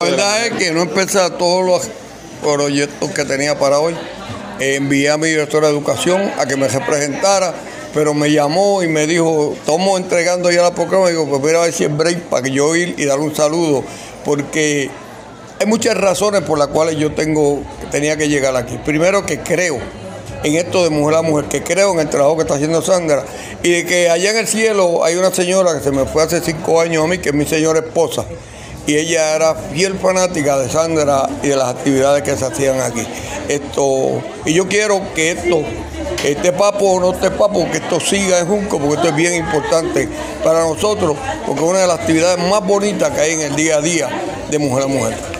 verdad es que no empecé todos los proyectos que tenía para hoy. Envié a mi directora de educación a que me representara, pero me llamó y me dijo, estamos entregando ya la programa. Y digo, pues mira a ver si es break para que yo ir y dar un saludo, porque hay muchas razones por las cuales yo tenía que llegar aquí. Primero, que creo en esto de mujer a mujer, que creo en el trabajo que está haciendo Sandra, y de que allá en el cielo hay una señora que se me fue hace 5 años a mí, que es mi señora esposa, y ella era fiel fanática de Sandra y de las actividades que se hacían aquí. Y yo quiero que esté papo o no esté papo, que esto siga en Junco, porque esto es bien importante para nosotros, porque es una de las actividades más bonitas que hay en el día a día de mujer a mujer.